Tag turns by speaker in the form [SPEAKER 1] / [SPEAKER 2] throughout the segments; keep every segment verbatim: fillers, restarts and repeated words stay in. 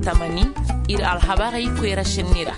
[SPEAKER 1] tamani ir alhabari kwera shinira.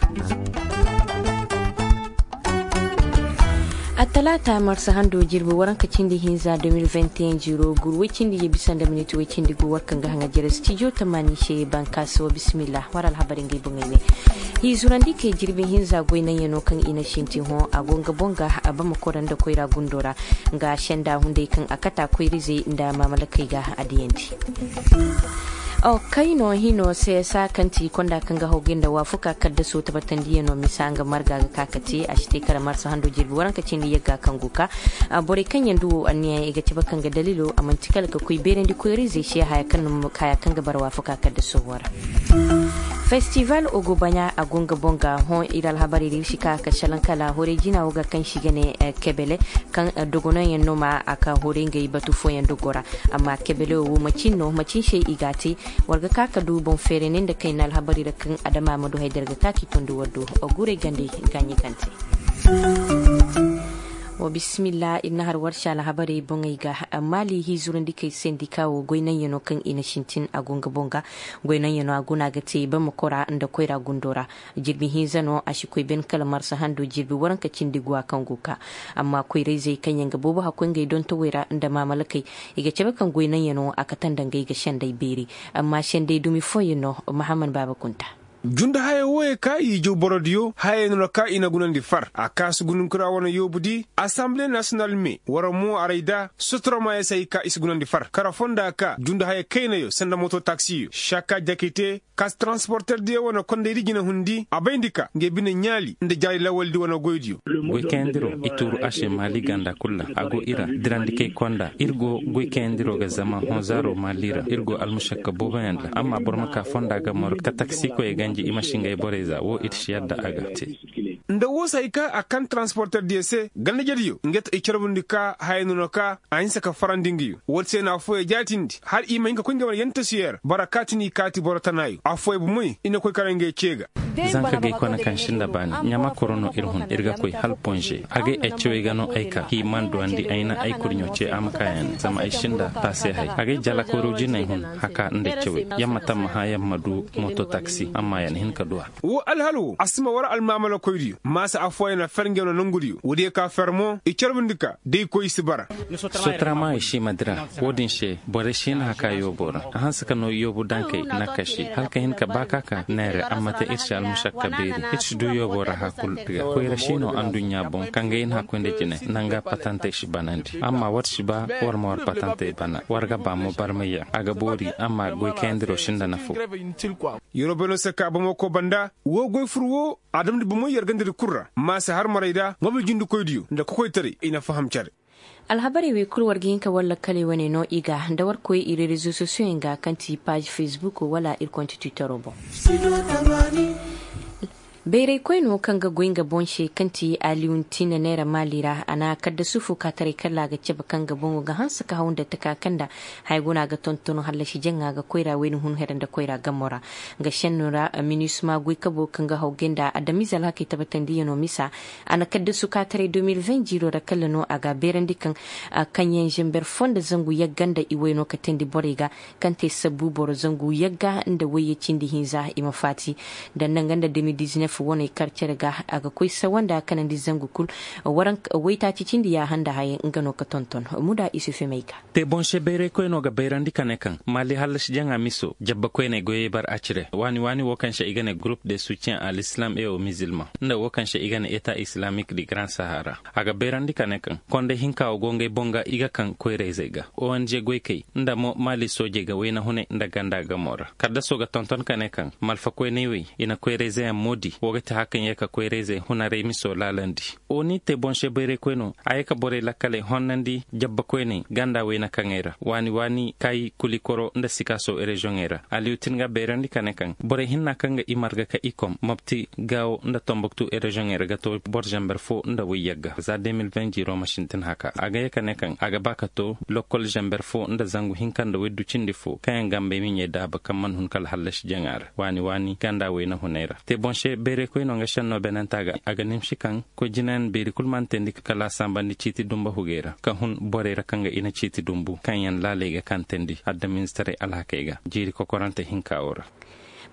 [SPEAKER 2] a talata marsa hando jirbi waran ka cindi hinza twenty twenty-one jiro gurwe cindi ye bisanda minute we cindi gu warkan ga hanga jere studio tamani she bankaso bismillah waral habarin gai bungene hi zurandi ke jirbi hinza goina yano kan ina shinti ho agonga bonga abama koran da koira gundora ga shenda hunde kan akata koirize inda mamalakai ga adiyanti o kaino hino sai sa kanti konda kanga hogin da wafuka kadda so tabatan diye no misanga marga ga kakati a shite kara marsa hando jirbi waran ka cindi yaga kanguka a bore kan yandu aniya iga tiba kanga dalilo amantikal ka kuy berendi koirize she haya kan kaya kanga bar wafuka kadda so wara festival ogobanya agonga bonga hon iral habari rishika ka shalankala hore jina uga kan shigane kebele kan dogona yanoma aka hore ngai batu fo yandogora amma kebele wo macino macin she igati warga kaka du bon fere nenda kainal habari da kan adama madu haidarga taki tondo wado ogure gande ganyi kante wa bismillah inna har warsha la habari bongai ga mali hizurun dikai sendika wo goinan yano kan ina shintin agunga bonga goinan yano aguna gate ba makora inda koira gundora jirbi hizano ashikoi ben kalmar sa hando jirbi waran ka cindigwa kan guka amma koire zai kan yanga bobo hakun gai don tawira inda mamalakai iga cebe kan goinan yano akatan dangai ga shandai beri amma shandai dumi foyino muhammad baba kunta
[SPEAKER 3] junda haye woye ka yijo borodio haye no ka ina gunandi far akas gunun kura wana yobudi assemblée nationale me wara mo araida sotroma sai ka is gunandi far kara fonda ka junda haye kayna yo senda moto taxi shaka jakite kas transporteur de wana konde rigina hundi abaindika ngebine nyali nde jari lawaldi wana goydio
[SPEAKER 4] weekendiro ituru ashe mali ganda kulla ago ira dirandike konda irgo weekendiro ga zama honzaro malira irgo almushakka bobayanda amma bormaka fonda ga mor ka taxi ko e imashinga e boreza wo itshiyadda agate
[SPEAKER 3] nda wosa ika akan transporteur D C ganna jadiyo nget e charbundika haynuno ka ainsa ka farandingi wotse na fo e jatindi har ima inga kunga yenta siyer barakatini kati borotanayo afo e bumuy ina koy karange chega
[SPEAKER 4] zanka ge kona kan shinda bani nyama korono irhun irga koy hal ponje age e chewegano aika hi mando andi aina ay kurnyoche amkayan sama ay shinda tase hay age jala koroji nay hun haka nde chewe yamma tam ha yamma du moto taxi amma yan hin kadwa
[SPEAKER 3] wo alhalu asma wara almamala koyri masa afoyna ferngeno nangudi wodi ka fermo e charbundika de koy sibara
[SPEAKER 4] sotrama e shi madra wodin she bore shin haka yobora hansa kano yobu dankai nakashi halka hin ka baka ka nere amma ta irshal mushakka beri ich du yobora hakul piga koyra shino andunya bon kanga in hakunde jine nanga patante shi banandi amma wat shi ba war mor patante bana warga ba mo barmaya aga bori amma goy kendro shinda nafu
[SPEAKER 3] yorobelo saka ba mo ko banda wo goy furwo adam di bumo yergande kurra masa har maraida ngobe jindu koydiyo nda ko koy tare ina faham chare
[SPEAKER 2] alhabari we kurwar ginka walla kale wane no iga dawar koy ire rezo sosio nga kanti page facebook wala il compte twitter robo bere koy no kanga goinga bonshe kanti aliuntina nera malira ana kadda sufu ka tare kala ga ceba kanga bongo ga hansa ka haunda taka kanda hay gona ga tontono halla shi jenga ga koira weni hun heranda koira gamora ga shennura minisma goi kabo kanga hawgenda adami zala ke tabatandi no misa ana kadda su ka tare twenty twenty jiro da kala no aga berandi kan kanyen jember fonda zangu ya ganda iweno ka tendi borega kante sabu boro zangu yaga inda waye cindi hinza imafati dan nan ganda twenty nineteen wani karcer ga aga kuisa wanda kanan di zangu kul waran waita cikin ya handa haye ngano ka tonton muda isu femaika
[SPEAKER 4] te bon shebere ko no ga beirandi kanekan mali halash janga miso jabba ko ne goye bar acire wani wani wokan she igane groupe de soutien à l'islam et aux musulmans nda wokan she igane état islamique du grand sahara aga beirandi kanekan konde hinka o gonge bonga iga kan ko rezega o anje goy kay nda mo mali soje ga wena hune nda ganda ga mora kada soga tonton kanekan malfa ko ne wi ina ko reze modi wogata hakan yaka koyreze hunare miso lalandi oni te bonshe bere kweno ayaka bore lakale honnandi jabba kwene ganda wena kangera wani wani kai kulikoro nda sikaso e region era aliutinga berandi kanekan bore hinna kanga imarga ka ikom mopti gaw nda tomboktu e region era gato borjamber fo nda wiyaga za twenty twenty jiro mashintin haka aga yaka nekan aga bakato lokol jamber fo nda zangu hinkanda weddu cindi fo kayan gambe minye daba kamman hun kal hallash jangar wani wani ganda wena hunera te bonshe bere kweno nga shanno benantaga aga nimshikan ko jinan beri kulman tendi kala sambandi chiti dumba hugera ka hun borera kanga ina chiti dumbu kanyan lalega kan tendi adda ministre alhakega jiri ko korante hinka ora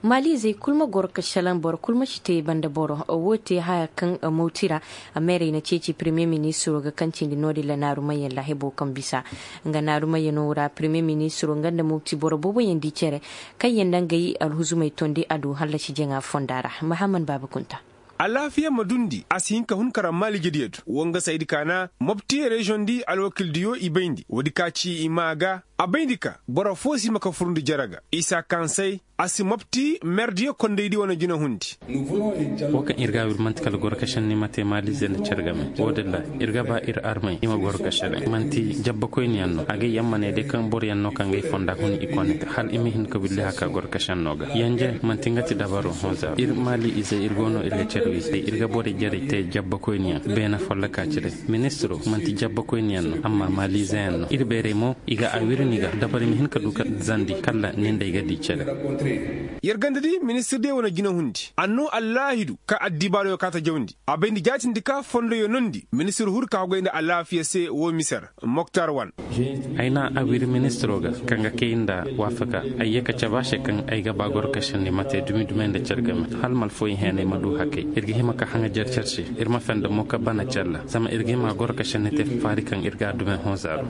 [SPEAKER 2] mali zai kulma gorka shalan bor kulma shite banda boro wote haya kan motira amere na ceci premier ministro ga kancin di nodi la naru mayen la hebo kan bisa nga naru mayen ora premier ministro nganda moti boro bobo yendi cere kai yendan gayi alhuzumai tonde adu halashi jenga fondara muhammad babakunta
[SPEAKER 3] alafiya madundi asihinka hunkara mali gediyatu wonga saidi kana mobti region di alwakil diyo ibendi wadikachi imaga abendika bora fosi maka furundi jaraga isa kansai asi mopti merdiyo kondeydi wana jina hundi
[SPEAKER 4] woka irga wil mantikal gorkashan ni mate mali zen cergame wodella irga ba ir armay ima gorkashan manti jabba koyni yanno age yammane de kan bor yanno kan ngay fonda hun ikone hal imi hin ko billahi haka gorkashan noga yanje manti ngati dabaro hoza ir mali ize irgono irga cerwi irga bore jere te jabba koyni bena folla kacire ministro manti jabba koyni yanno amma mali zen irbere mo iga awir niga dabari mi hin ka duka zandi kala nende gadi cere
[SPEAKER 3] yergandadi ministre de wona gina hundi anno allahidu ka addibalo yo kata jawndi abendi jatindi ka fondo yo nondi ministre hurka goyde allafiya se wo misar moktar wan
[SPEAKER 4] aina awir ministro ga kanga keinda wafaka ayyaka chabashe kan ayga bagor kashan ni mate dumi dumende cergam hal mal foy hene madu hakke irgi hima ka hanga jar cerci irma fenda moka bana challa sama irgi ma gor kashan te fari kan irga dumen hozaro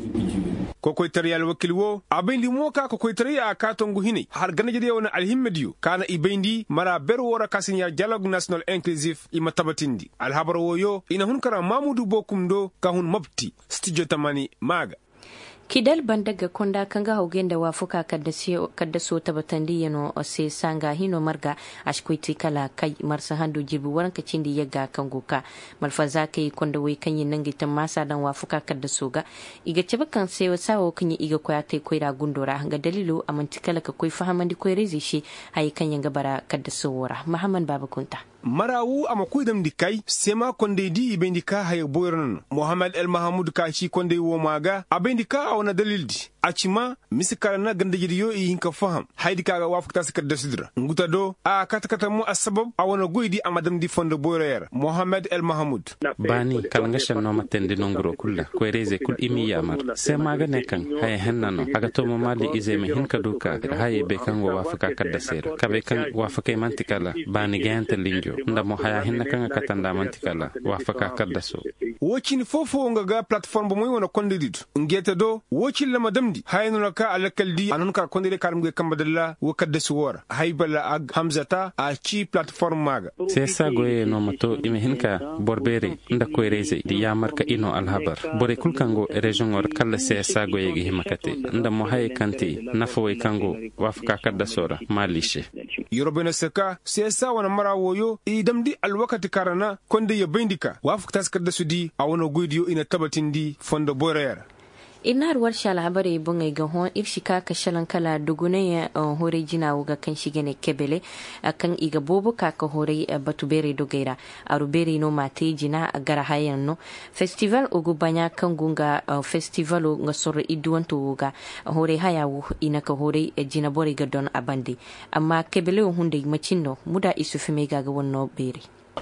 [SPEAKER 3] kokoy tariyal wakil wo abendi moka kokoy tariya ka tongu hini har ganaje wona alhimmediyo kana ibendi mara ber wora kasinya dialogue national inclusive ima tabatindi alhabaro woyo ina hunkara mamudu bokumdo ka hun mabti studio tamani maga
[SPEAKER 2] kidal bandaga konda kanga hogenda wafuka kadasiyo kadaso tabatandi yano ose sanga hino marga ashkuiti kala kai marsa handu jibu waranka cindi yaga kanguka malfaza kai konda wai kanyi nangi tamasa dan wafuka kadaso ga iga cebakan sewa sawo kanyi iga koya tai koira gundora ga dalilu amantikala ka koi fahamandi koi rezishi hayi kanya gabara kadaso wora muhammad babakunta
[SPEAKER 3] marawu ama kuidam dikai sema konde di ibendika hay boyrnon Mohamed El Mahamoud ka ci konde wo maga abendika awna dalildi acima misikala na ganda jidiyo i hinka faham haydi kaga wafukta sikar dasidra nguta do a katakata mu asbab awna goydi amadam di fondo boyrer Mohamed El Mahamoud
[SPEAKER 4] bani kalanga shanno matende nongro kulla ko reze kul imi yamar sema ga nekan hay hennano aga to mo mali izeme hinka duka hay be kan wafuka kadda ser kabe kan wafuka mantikala bani ganta linjo ndamo haya hinna kan katanda mantikala wafaka kadda so
[SPEAKER 3] wocin fofo ngaga platform bo moy wona kondiditu ngeta do wocin la madamdi hayno ka alakaldi anon ka kondire karam kambadalla wo kadda so wora haybala ag hamzata a ci platform maga
[SPEAKER 4] sesa goye no mato ime hinka borbere nda ko reze di yamarka ino alhabar bore kulkango region or kala sesa goye gi himakate ndamo hay kanti nafo kango wafaka kadda sora malishe yorobena seka sesa wana mara woyo idamdi alwakati karana konde ya bindika wafuk taskar da sudi a wani gudiyo ina tabatindi fondo borayar
[SPEAKER 2] inar warsha labari bungai ga hon irshika ka shalan kala dugune ya hore jina wuga kan shigene kebele akan iga bobo ka ka hore batubere dogaira arubere no mate jina gara hayan no festival ugu banya kan gunga festival nga sore iduwanto wuga hore haya wu ina ka hore jina bore ga don abandi amma kebele hunde machinno muda isu fime ga ga wonno bere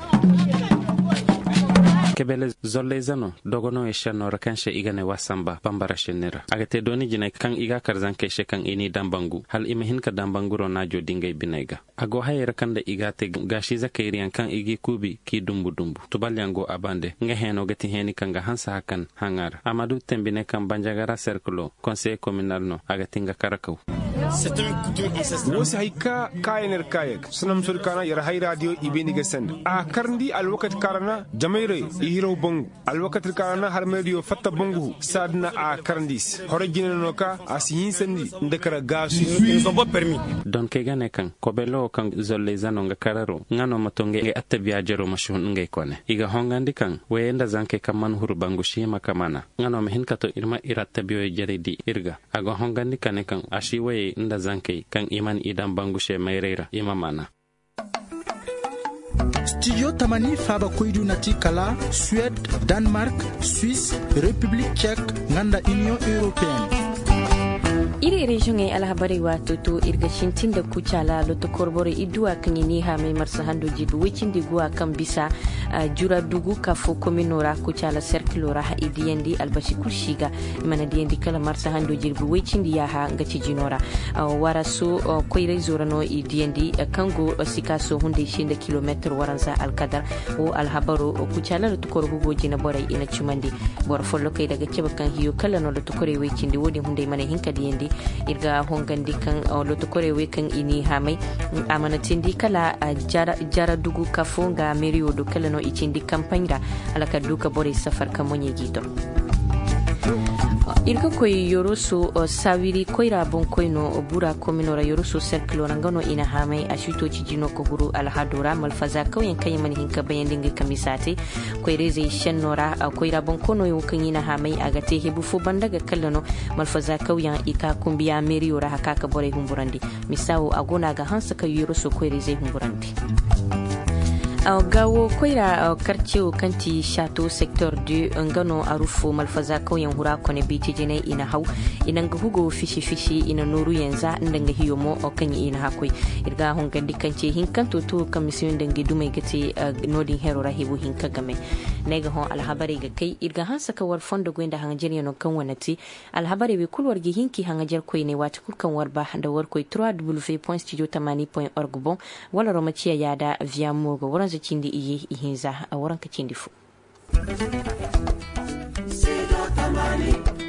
[SPEAKER 2] kebele zolle zano dogono e shanno rakanshe igane wasamba bambara shenera agate doni jina kan iga karzan ke shekan ini dambangu hal imehin ka dambanguro najo dingay binaiga ago hayra kanda igate gashi zakairiyan kan igi kubi ki dumbu dumbu tubalyango abande nga heno gati heni kanga hansa hakan hangar amadu tembine kan banjagara circulo conseil communal no agati nga karakau
[SPEAKER 3] wosi hayka kayener kayek sunam surkana yar hay radio ibeni gesend a karndi alwakat karana jamaire ihiro bongu alwakat karana har medio fatta bongu sadna a karndis horejine noka asihin sendi ndekara gasu sobo permis
[SPEAKER 4] don ke gane kan kobelo kan zolle zano nga kararo ngano matonge e attabiya jero mashun ngay kone iga hongandi kan weyenda zanke kaman huru bangu shima kamana ngano mehin kato irma irattabiyo jeredi irga aga hongandi kan kan ashi we nda zanke kan iman idan bangu she mayrera imamana
[SPEAKER 5] Studio Tamani Faba Koidu Nati Kala, Suède, Danemark, Suisse, République tchèque, Nganda Union Européenne.
[SPEAKER 2] iri region ay alhabari wato to irga shintin da kucala loto korbore idua kan ni ha mai marsa hando jibu wicin di gua kan bisa uh, jura dugu ka fo kominora kucala circulora ha idiendi albashi kushiga mana diendi kala marsa hando jibu wicin di ya ha ngaci jinora uh, wara so uh, koire zorano idiendi uh, kango uh, sikaso hunde shinda kilometer waranza alkadar o alhabaro uh, kucala loto korbo gojina borai ina chumandi bor follo kay daga ceba kan hiyo kala no loto kore wicin di wodi hunde mana hinka diendi irga hongandi kan loto korewe kan ini hamai amana tindi kala jara, jara dugu kafonga merio do kala no ichindi kampanya alaka duka bore safar kamonye gito irga koy yoroso sawiri koyra bon koyno bura kominora yoroso cercle rangano ina hamai ashito cijino ko guru alhadura malfaza kawyen kayman hinka bayandinga kamisate koyreze shennora koyra bon kono yo kan ina hamai agate hebu fo bandaga kallano malfaza kawyen ika kumbiya meriora hakaka bore humburandi misawo agona ga hansa kay yoroso koyreze humburandi Uh, gawo koira uh, quartier kanti chateau secteur du ngano arufo malfaza kauyen hura kone biti jene ina hau ina hugo fishi fishi ina nuru yanza ndanga hiyomo o kanyi ina hakoi irga hongandi kanci hinkanto to commission dangi dumai gati uh, nodin hero rahibu hinka game nega hon alhabari ga kai irga hansa ka war fondo gwenda hangajeri no kan wanati alhabari be kulwar gi hinki hangajar koi ne wata kulkan warba da war koi w w w point studio tamani point org bon wala romaciya yada via mogo waran cindi iye ihinza a wurin ka cindi fu.